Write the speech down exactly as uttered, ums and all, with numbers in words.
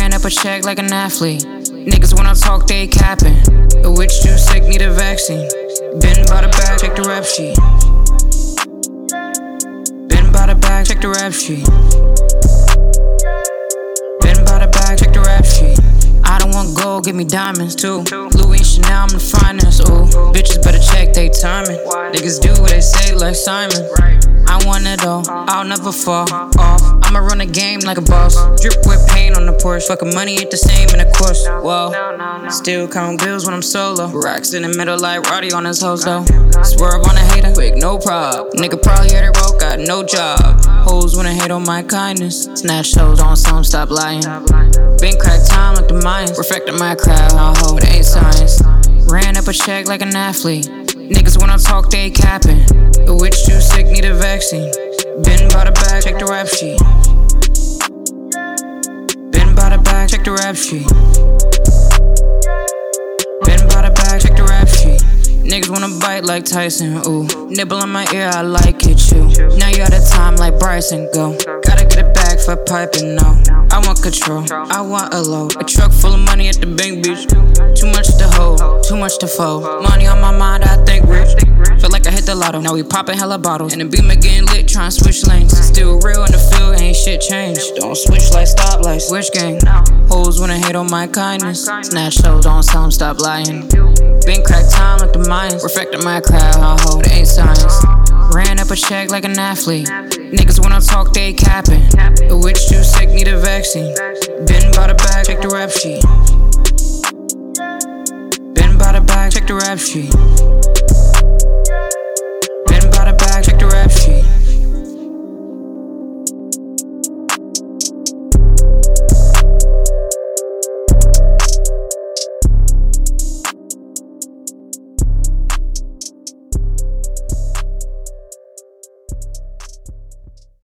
Ran up a check like an athlete. Niggas wanna talk, they capping. A witch too sick, need a vaccine. Been by the bag, check the rap sheet. Been by the bag, check the rap sheet. Been by the bag, check the rap sheet. I don't want gold, give me diamonds too. Louis and Chanel, I'm the finest, ooh. Bitches better check they timing. Niggas do what they say like Simon. I want it all, I'll never fall off. I'ma run a game like a boss. Drip with paint on the Porsche. Fucking money ain't the same in the course. Whoa, still count bills when I'm solo. Racks in the middle like Roddy on his hoes though. Swerve on a hater, quick, no prob. Nigga probably had it broke, got no job. Hoes wanna hate on my kindness. Snatch shows on some, stop lying. Been crack time like the Mayans. Perfecting my crowd, I hold it ain't science. Ran up a check like an athlete. Niggas wanna talk, they capping. A witch too sick, need a vaccine. Been by the bag, check the rap sheet. Been by the bag, check the rap sheet. Been by the bag, check the rap sheet. Niggas wanna bite like Tyson, ooh. Nibble in my ear, I like it, you. Now you out of time like Bryson, go. Gotta get it back for piping, no. I want control, I want a load. A truck full of money at the bank, bitch. Too much to hold, too much to fold. Money on my mind, I think rich. Feel like I hit the lotto, now we poppin' hella bottles. And the beam again lit, tryna switch lanes. Still real in the field, ain't shit changed. Don't switch like stoplights, switch gang. Hoes wanna hate on my kindness. Snatch shows on some, stop lying. Been crack time like the Mayans. Perfecting my crowd, I hold it ain't science. Ran up a check like an athlete. Niggas wanna talk, they capping. A witch too sick, need a vaccine. Been by the bag, check the rap sheet. Been by the bag, check the rap sheet. Been by the bag, check the rap sheet.